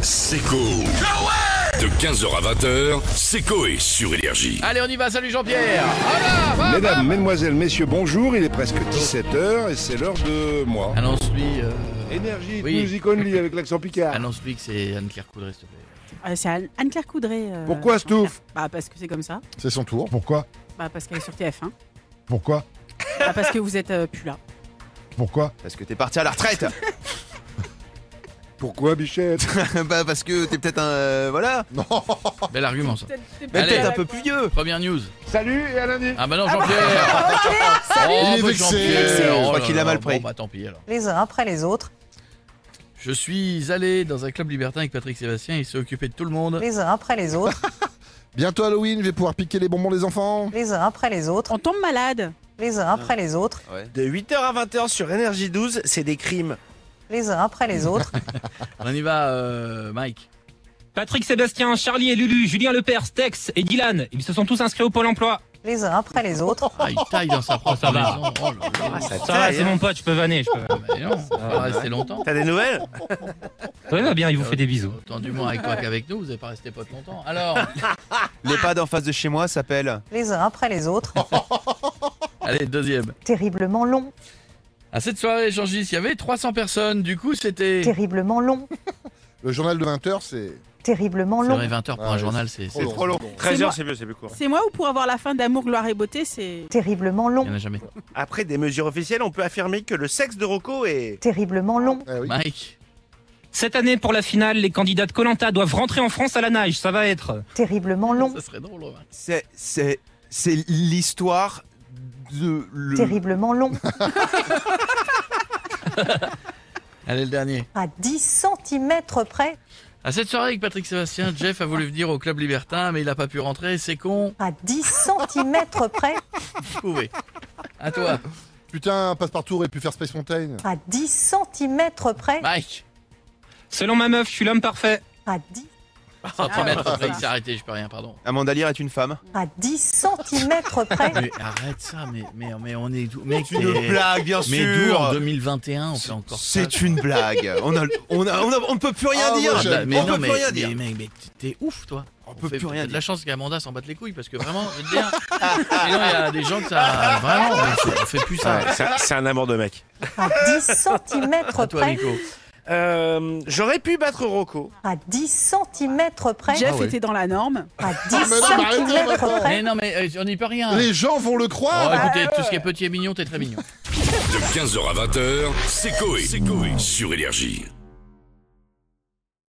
Seco. De 15h à 20h, Seco est sur Énergie. Allez, on y va, salut Jean-Pierre. Voilà, Mesdames, mesdemoiselles, messieurs, bonjour. Il est presque 17h et c'est l'heure de moi. Annonce-lui Énergie, oui. music only avec l'accent picard. Annonce-lui que c'est Anne-Claire Coudray, s'il te plaît. C'est Anne-Claire Coudray. Pourquoi, Stouff? Bah parce que c'est comme ça. C'est son tour. Pourquoi? Bah parce qu'elle est sur TF1. Pourquoi? Bah parce que vous êtes plus là. Pourquoi? Parce que t'es parti à la retraite. Pourquoi, Bichette? Bah parce que t'es peut-être un... voilà. Bel argument, ça. Mais Allez. peut-être un peu plus vieux. Première news. Salut et à lundi. Ah bah non, Jean-Pierre. Il est bah, vexé. Jean-Pierre. Je crois là qu'il là, a mal pris. Bon, bah tant pis alors. Les uns après les autres, Je suis allé dans un club libertin avec Patrick Sébastien, il s'est occupé de tout le monde. les uns après les autres, Bientôt Halloween, je vais pouvoir piquer les bonbons des enfants. les uns après les autres, On tombe malade. les uns après les autres, De 8h à 20h sur Énergie 12, c'est des crimes. les uns après les autres, On y va, Mike. Patrick Sébastien, Charlie et Lulu, Julien Lepers, Tex et Dylan, ils se sont tous inscrits au Pôle emploi. les uns après les autres, Ah, il taille dans sa propre Ça va. maison. Oh là là. Ça Ça va, taille, c'est hein. mon pote, je peux vanner. Mais non, ça va rester longtemps. T'as des nouvelles? Ouais, va bien, il vous fait des bisous. Autant du moins avec toi qu'avec nous, vous n'avez pas resté potes longtemps. Alors, L'EHPAD en face de chez moi s'appelle... les uns après les autres, allez, deuxième. terriblement long, À cette soirée échangiste, il y avait 300 personnes, du coup c'était... terriblement long, Le journal de 20h, c'est... terriblement C'est long, vrai, 20h pour Ah un ouais, journal, c'est trop long. 13h, moi. c'est mieux, c'est plus court. C'est moi ou pour avoir la fin d'Amour, Gloire et Beauté, c'est... terriblement Il long, n'y en a jamais. Après des mesures officielles, on peut affirmer que le sexe de Rocco est... terriblement long, Ah oui. Mike, Cette année, pour la finale, les candidats de Koh-Lanta doivent rentrer en France à la nage. Ça va être... terriblement long, ça serait drôle. Mike. C'est l'histoire de... terriblement long, Allez, le dernier. à 10 centimètres près, À cette soirée avec Patrick Sébastien, Jeff a voulu venir au club libertin, mais il n'a pas pu rentrer, c'est con. à 10 centimètres près, Vous pouvez. À toi, Putain, Passepartout aurait pu faire Space Mountain. à 10 centimètres près, Mike. Selon ma meuf, je suis l'homme parfait. à 10, Centimètre ouais, près, il ça. s'est arrêté, je peux rien, pardon. Amanda Lear est une femme. à 10 centimètres près, Mais arrête ça, mais on est d'où? Mec, C'est une blague, bien mais d'où en sûr. 2021 on fait encore ça? C'est une blague. On ne peut plus rien Ah, dire. moi, j'aime. Mais On non, peut plus rien dire. mais t'es ouf, toi. On peut plus rien de dire. la chance qu'Amanda s'en batte les couilles parce que vraiment, je veux te dire, sinon il y a des gens que ça vraiment, on fait plus ça. C'est un amour de mec. à 10 centimètres À toi, près, Nico. J'aurais pu battre Rocco. à 10 centimètres près, Jeff ouais. était dans la norme. à 10 mais non, mais arrêtez centimètres maintenant. près, Mais non, mais on n'y peut rien. Les gens vont le Oh, croire. écoutez, tout ce qui est petit et mignon, t'es très mignon. De 15h à 20h, Seco est sur Énergie.